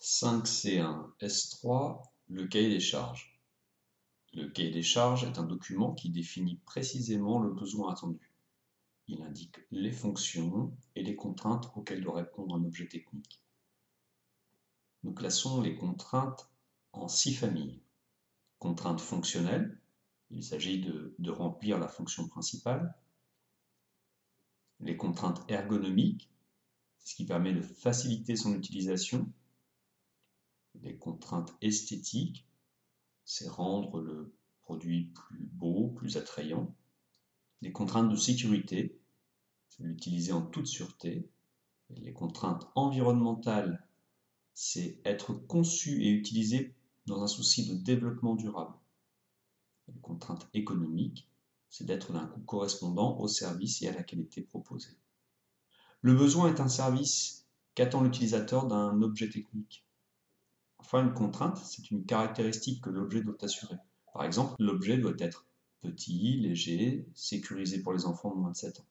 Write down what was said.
5C1 S3, le cahier des charges. Le cahier des charges est un document qui définit précisément le besoin attendu. Il indique les fonctions et les contraintes auxquelles doit répondre un objet technique. Nous classons les contraintes en 6 familles. Contraintes fonctionnelles, il s'agit de remplir la fonction principale. Les contraintes ergonomiques, c'est ce qui permet de faciliter son utilisation. Les contraintes esthétiques, c'est rendre le produit plus beau, plus attrayant. Les contraintes de sécurité, c'est l'utiliser en toute sûreté. Et les contraintes environnementales, c'est être conçu et utilisé dans un souci de développement durable. Et les contraintes économiques, c'est d'être d'un coût correspondant au service et à la qualité proposée. Le besoin est un service qu'attend l'utilisateur d'un objet technique. Enfin, une contrainte, c'est une caractéristique que l'objet doit assurer. Par exemple, l'objet doit être petit, léger, sécurisé pour les enfants de moins de 7 ans.